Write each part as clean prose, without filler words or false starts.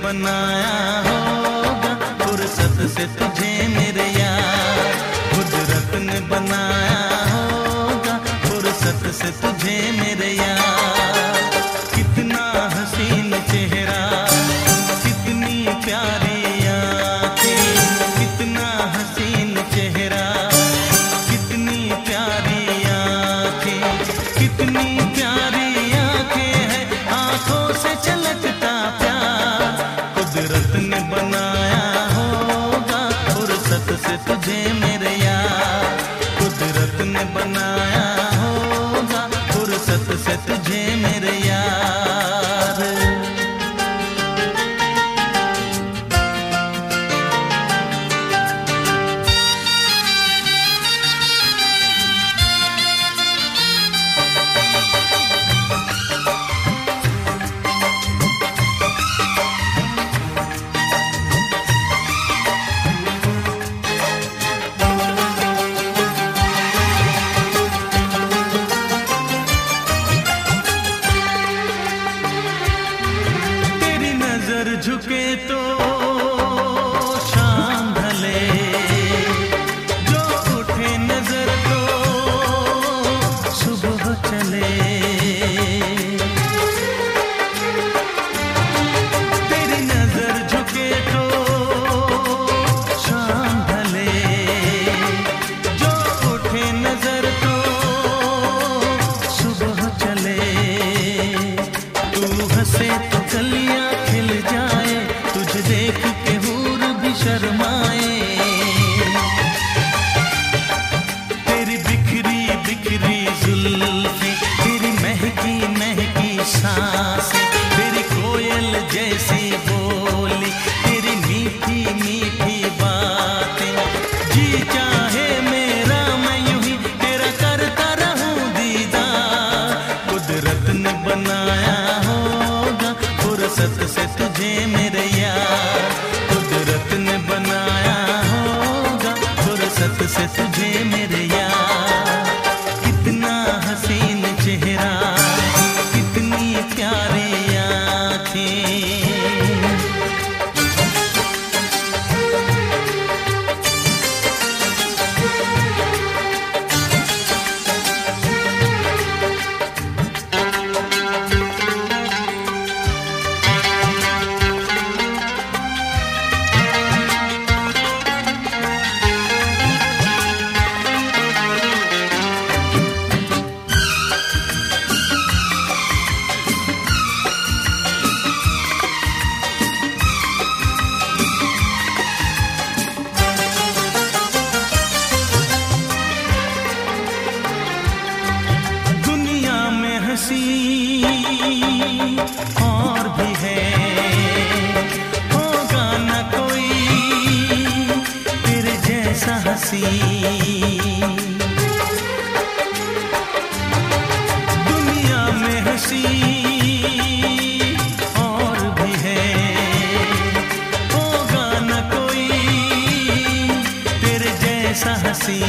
बनाया होगा फुर्सत से तुझे मेरे यार, कुदरत ने बनाया होगा फुर्सत से तुझे मेरे यार। कितना हसीन चेहरा, कितनी प्यारी आँखें, कितना हसीन चेहरा, कितनी प्यारी आँखें, कितनी प्यारी आँखें हैं, आँखों से छलकता प्यार। कुदरत ने बनाया होगा फुर्सत से तुझे मेरे यार, कुदरत ने बनाया होगा फुर्सत से तुझे मेरे यार। झुके तो शाम ढले, जो उठे नजर तो सुबह चले। तेरी नजर झुके तो शाम ढले, जो उठे नजर तो सुबह चले। तू हंसे तो गलियां खिल जाए, तुझे देख के हूर भी शर्माए। तेरी बिखरी बिखरी जुल्फें, तेरी महकी महकी सांसें, तेरी कोयल जैसी बोली, तेरी मीठी मीठी बातें। जी चाहे मेरा मैं यूं ही तेरा करता रहूं दीदार। कुदरत ने बनाया होगा फुर्सत से तुझे मेरे यार, कुदरत ने बनाया होगा फुर्सत से तुझे मेरे यार। कितना हसीन चेहरा, कितनी प्यारी आँखें। और भी है, होगा न कोई तेरे जैसा हंसी। दुनिया में हंसी और भी है, होगा न कोई तेरे जैसा हंसी।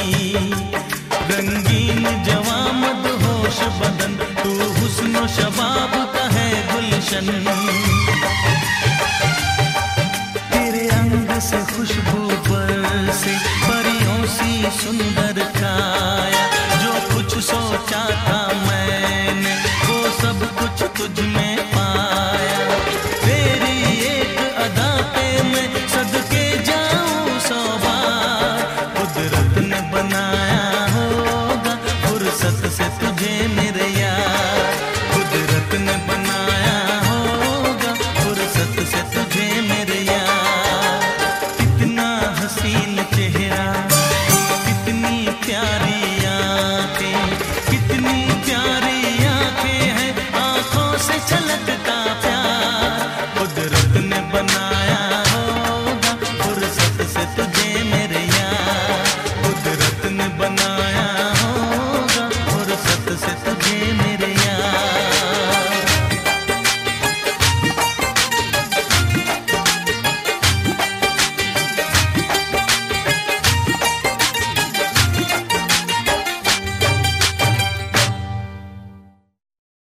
रंगीन जवां मदहोश बदन, तू हुस्न शबाब का है गुलशन। तेरे अंग से खुशबू बरसे, परियों सी सुंदर